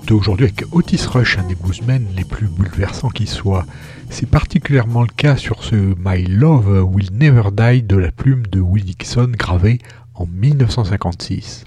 aujourd'hui avec Otis Rush, un des bluesmen les plus bouleversants qui soit. C'est particulièrement le cas sur ce My Love Will Never Die de la plume de Willie Dixon gravé en 1956.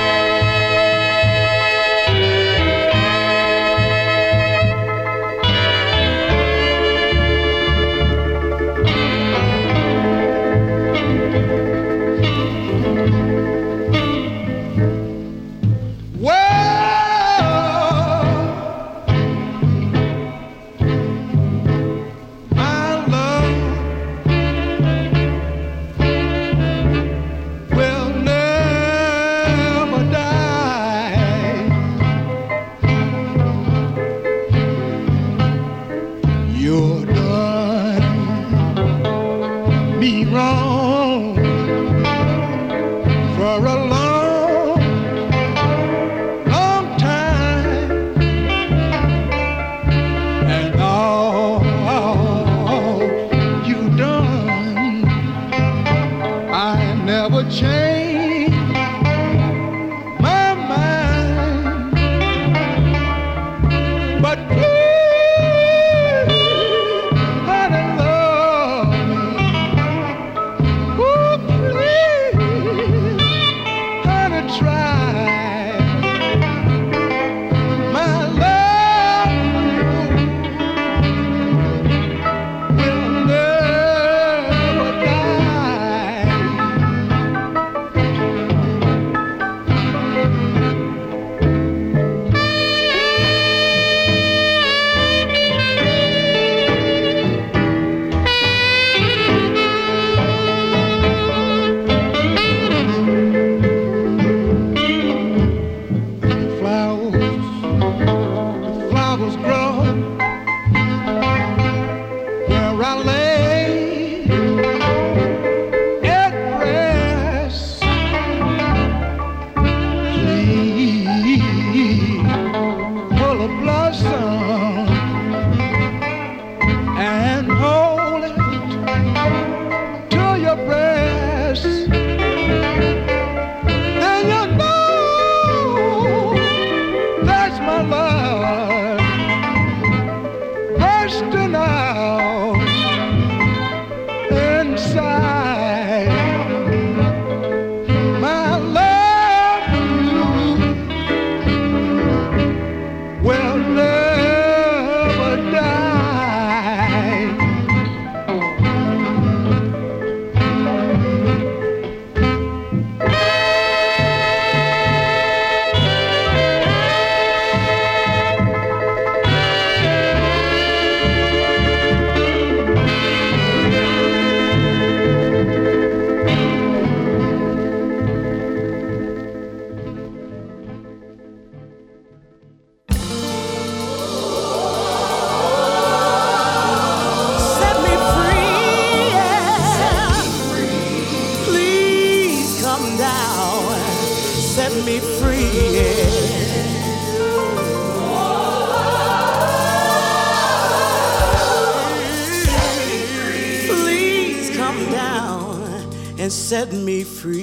Set me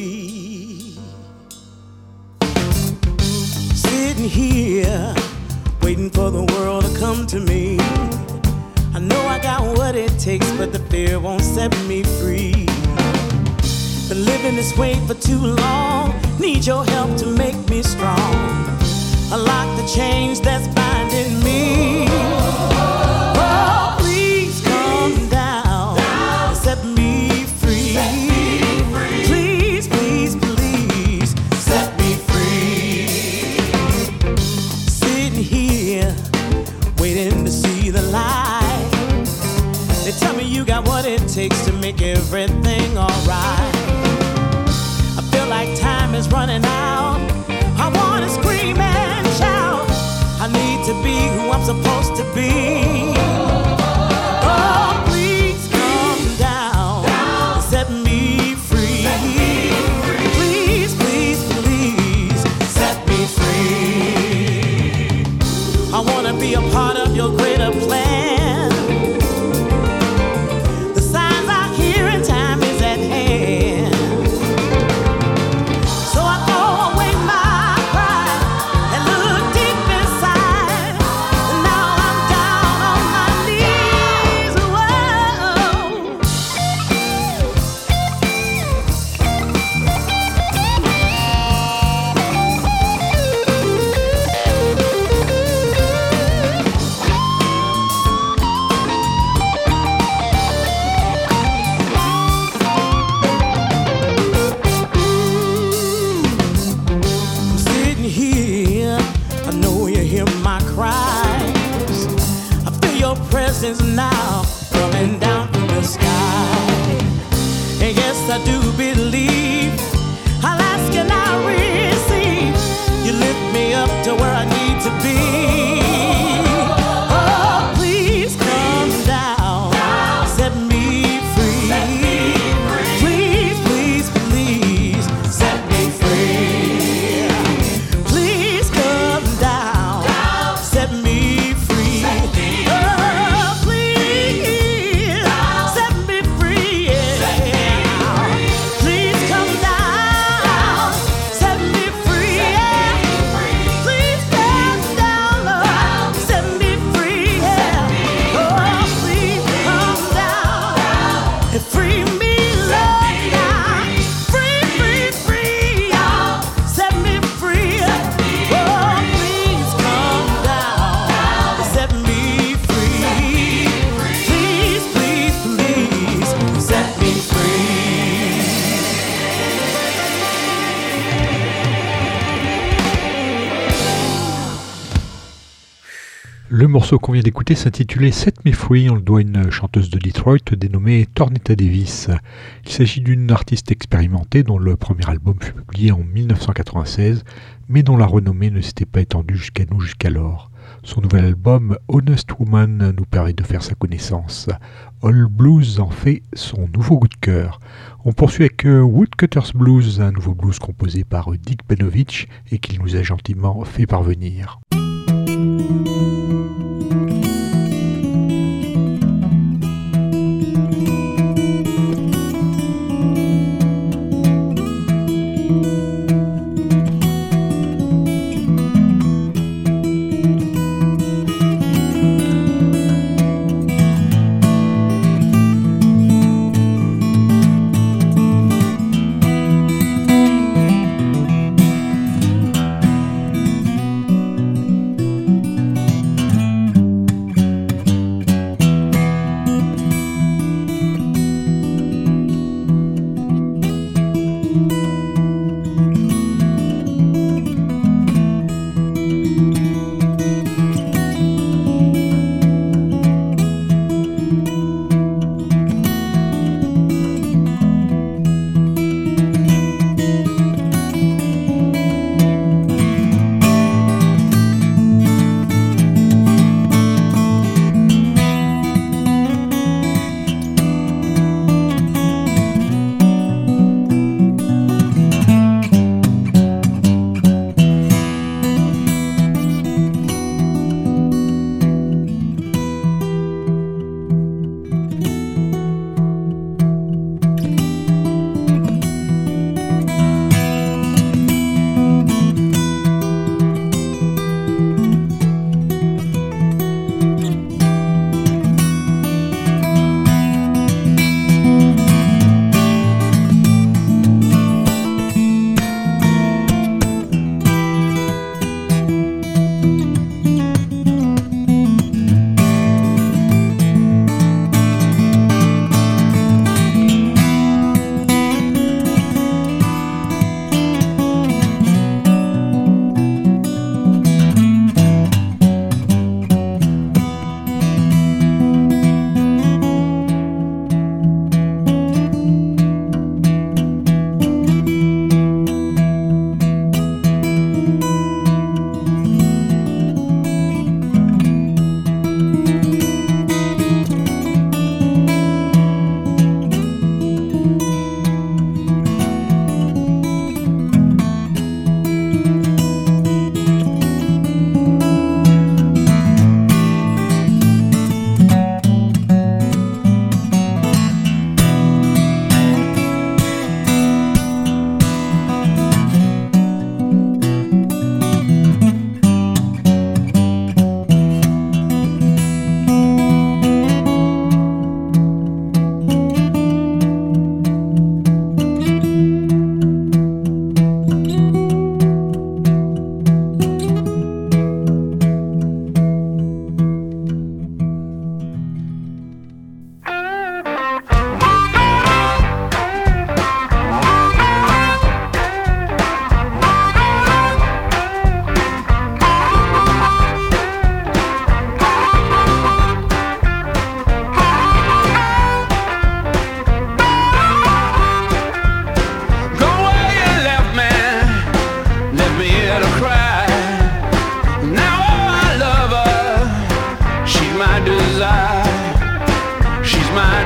free. Sitting here, waiting for the world to come to me. I know I got what it takes, but the fear won't set me free. Been living this way for too long. Need your help to make me strong. Unlock the chains that's binding me. Oh, please come down and set me free. Please, please, please set me free. Sitting here, waiting to see the light. They tell me you got what it takes to make everything alright. I feel like time is running out. I wanna scream and shout. I need to be who I'm supposed to be. Oh, please come down and set me free. Please, please, please set me free. I wanna be a part of your greater plan. The signs I hear in time is at hand. So I throw away my pride and look deep inside. coming down from the sky. And yes, I do believe I'll ask and I'll receive. You lift me up to where I need to be. Oh, please come down, set me free. Please, please, please, set me free. Please come down, set me free. Oh, please, set me free. Please come down, set me free. Please come down, Lord, set me free. Oh, please come down and free me, Lord, now. Free, free, free, set me free. Oh, please come down and set me free. Please, please, please, set me free. Le morceau qu'on vient d'écouter s'intitulait Set Me Free, on le doit à une chanteuse de Detroit dénommée Tornetta Davis. Il s'agit d'une artiste expérimentée dont le premier album fut publié en 1996, mais dont la renommée ne s'était pas étendue jusqu'à nous jusqu'alors. Son nouvel album, Honest Woman, nous permet de faire sa connaissance. All Blues en fait son nouveau coup de cœur. On poursuit avec Woodcutter's Blues, un nouveau blues composé par Dick Benovich et qu'il nous a gentiment fait parvenir.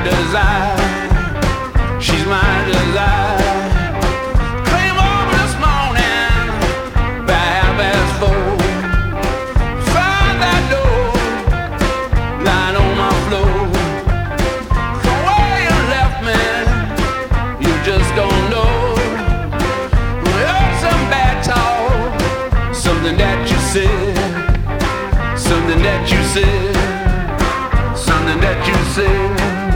desire. She's my desire. Came over this morning by 4:30. Find that door lying on my floor. From where you left me, you just don't know. We heard some bad talk, something that you said, something that you said, something that you said.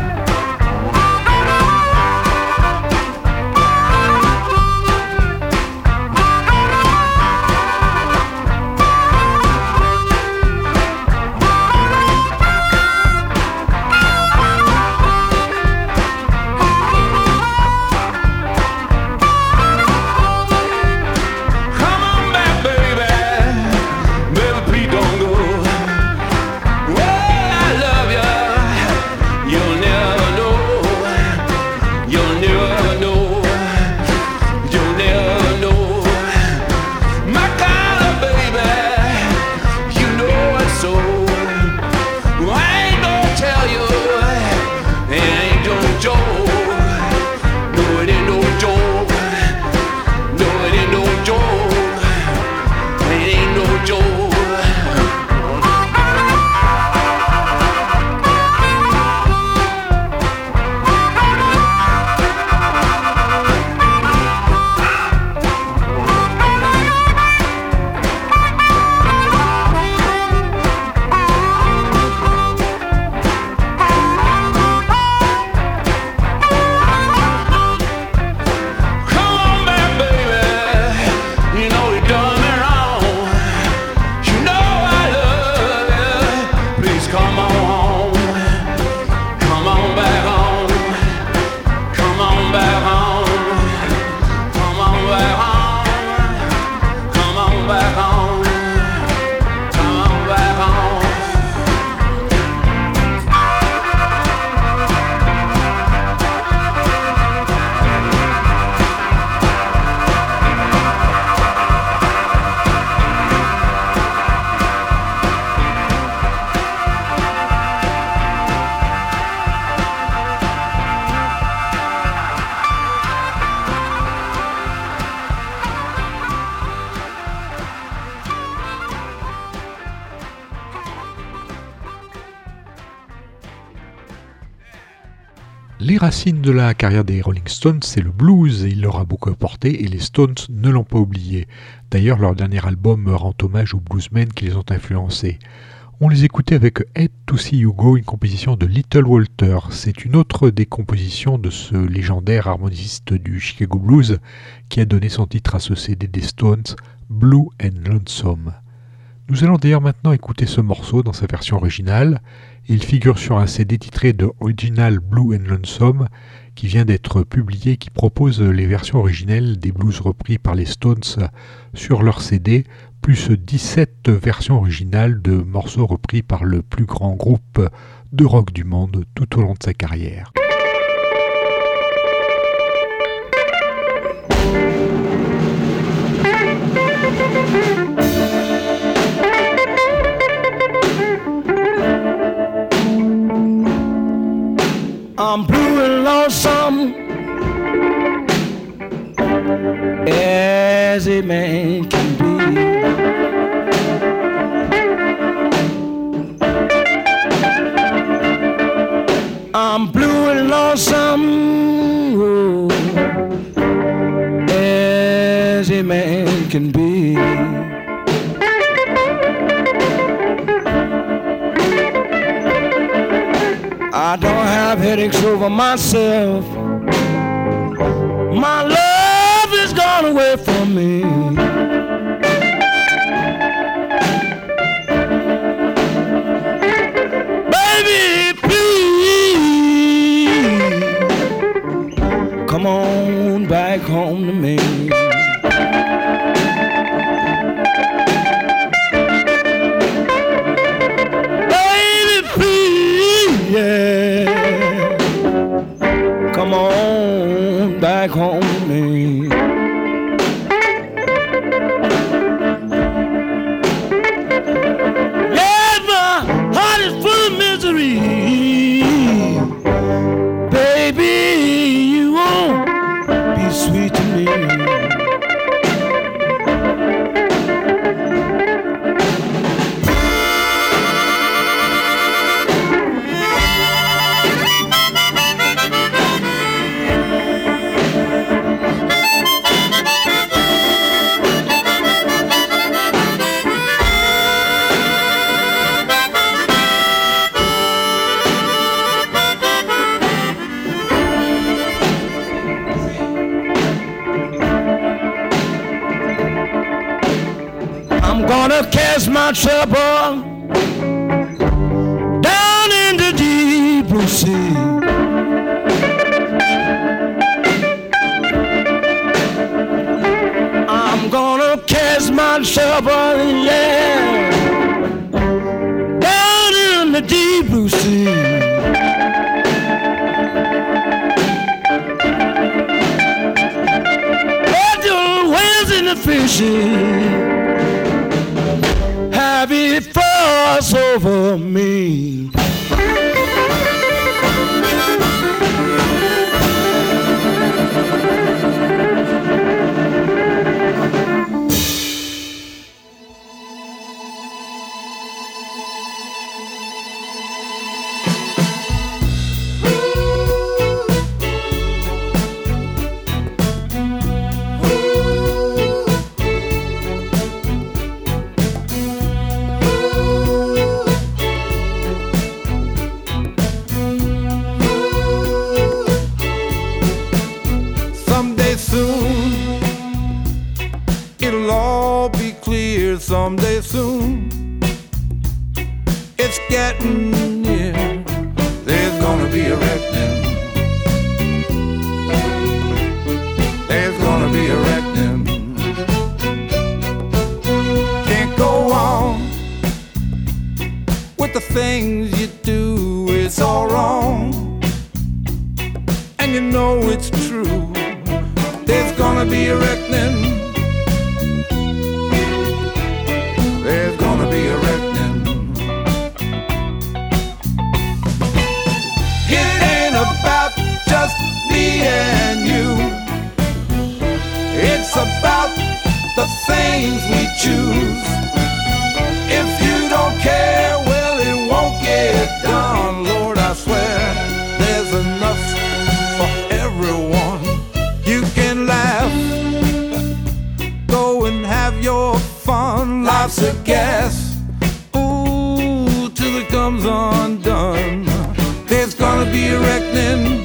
Les racines de la carrière des Rolling Stones, c'est le blues, il leur a beaucoup apporté et les Stones ne l'ont pas oublié. D'ailleurs, leur dernier album rend hommage aux bluesmen qui les ont influencés. On les écoutait avec Head to See You Go, une composition de Little Walter. C'est une autre des compositions de ce légendaire harmoniciste du Chicago Blues qui a donné son titre à ce CD des Stones, Blue and Lonesome. Nous allons d'ailleurs maintenant écouter ce morceau dans sa version originale. Il figure sur un CD titré de Original Blue and Lonesome qui vient d'être publié et qui propose les versions originelles des blues repris par les Stones sur leur CD, plus 17 versions originales de morceaux repris par le plus grand groupe de rock du monde tout au long de sa carrière. I'm blue and lonesome as a man can be. I'm blue and lonesome as a man can be. I don't have headaches over myself. My love is gone away from me. Baby, please come on back home to me. Come on back home to me. Yeah, my heart is full of misery. gonna cast my trouble down in the deep blue sea. I'm gonna cast my trouble, yeah, down in the deep blue sea. Fishing, have it frost over me. Someday soon, it's getting near. There's gonna be a reckoning. There's gonna be a reckoning. Can't go on with the things you do. It's all wrong, and you know it's true. There's gonna be a reckoning. There's gonna be a reckoning. It ain't about just me and you. It's about the things we choose. If you don't care, well, it won't get done. Lord, I swear, there's enough for everyone. You can laugh, go and have your fun. Life's a gas, ooh, till it comes undone. There's gonna be a reckoning.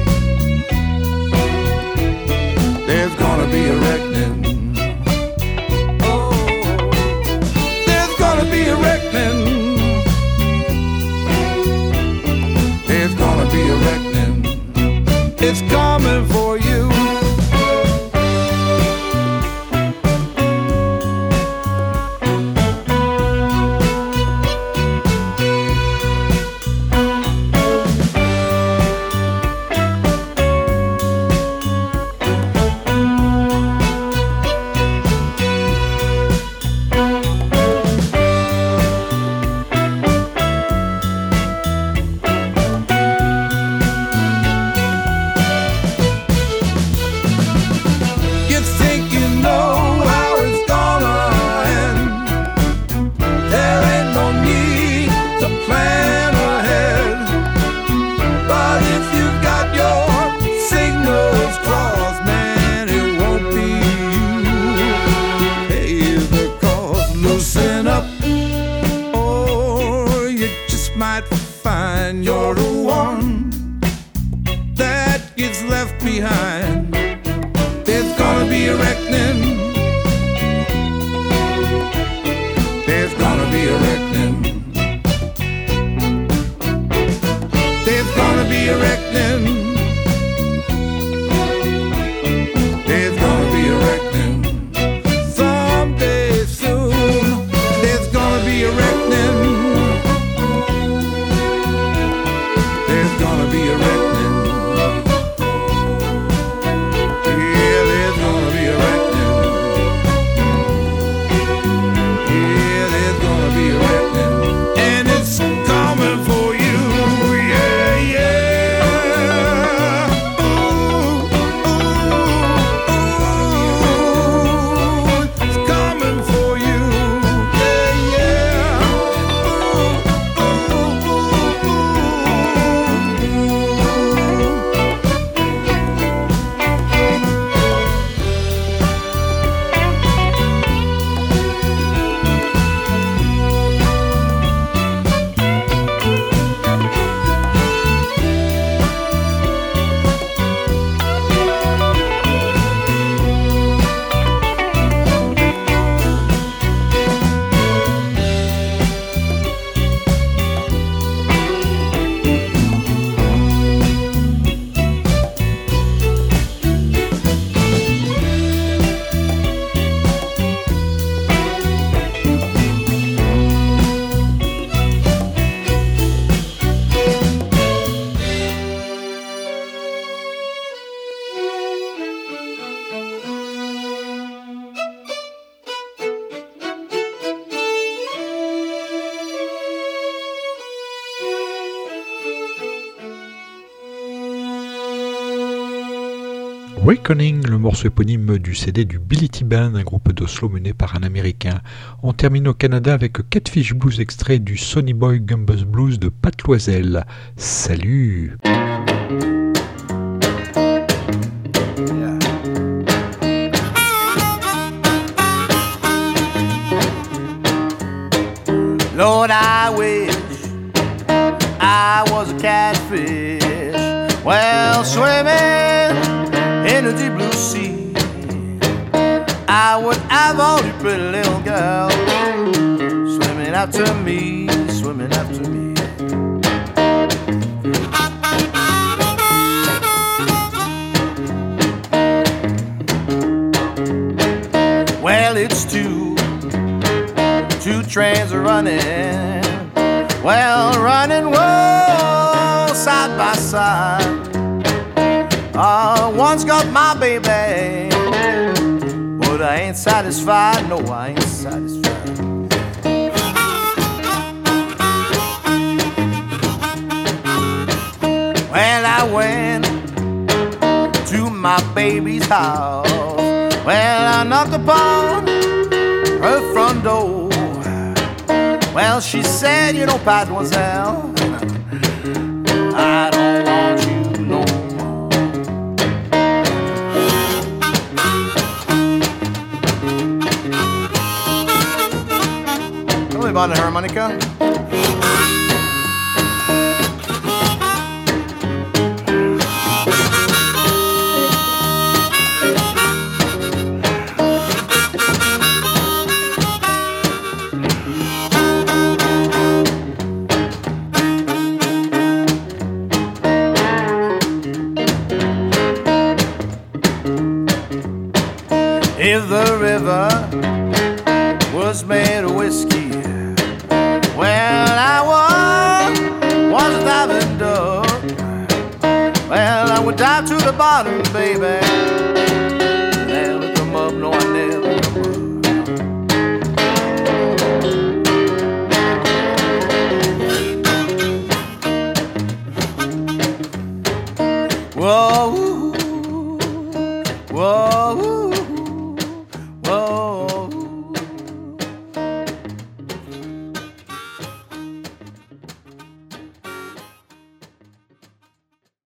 There's gonna be a reckoning. Oh, there's gonna be a reckoning. There's gonna be a reckoning. It's coming for you. Reckoning, le morceau éponyme du CD du Billy T Band, un groupe d'Oslo mené par un Américain. On termine au Canada avec Catfish Blues, extrait du Sonny Boy Gumbus Blues de Pat Loisel. Salut! Lord, I wish I was a catfish, well, swimming in the deep blue sea. I would have all you pretty little girl swimming after me, swimming after me. Well, it's two trains are running, well, running, whoa, side by side. One's got my baby, but I ain't satisfied, no, I ain't satisfied. Well, I went to my baby's house, well, I knocked upon her front door. Well, she said, you know, Mademoiselle, I don't want you no more. Tell me about the harmonica. If the river was made of whiskey, well, I was a diving duck. Well, I would dive to the bottom, baby. Never come up, no, I never come up. Whoa, whoa.